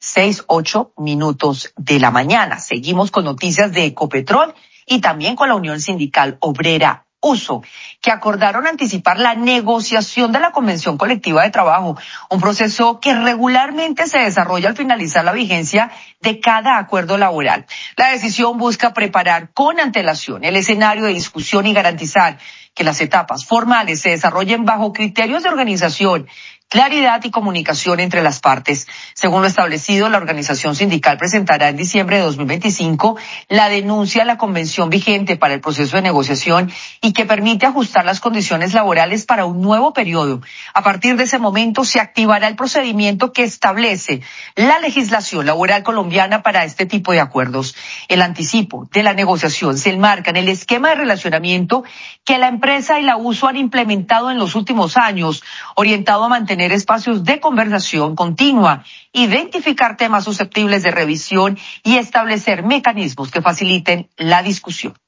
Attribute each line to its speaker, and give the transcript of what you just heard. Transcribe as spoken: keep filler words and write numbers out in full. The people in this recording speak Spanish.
Speaker 1: seis, ocho minutos de la mañana. Seguimos con noticias de Ecopetrol y también con la Unión Sindical Obrera Uso, que acordaron anticipar la negociación de la Convención Colectiva de Trabajo, un proceso que regularmente se desarrolla al finalizar la vigencia de cada acuerdo laboral. La decisión busca preparar con antelación el escenario de discusión y garantizar que las etapas formales se desarrollen bajo criterios de organización, claridad y comunicación entre las partes. Según lo establecido, la organización sindical presentará en diciembre de dos mil veinticinco la denuncia a la convención vigente para el proceso de negociación y que permite ajustar las condiciones laborales para un nuevo periodo. A partir de ese momento se activará el procedimiento que establece la legislación laboral colombiana para este tipo de acuerdos. El anticipo de la negociación se enmarca en el esquema de relacionamiento que la empresa y la uso han implementado en los últimos años, orientado a mantener espacios de conversación continua, identificar temas susceptibles de revisión y establecer mecanismos que faciliten la discusión.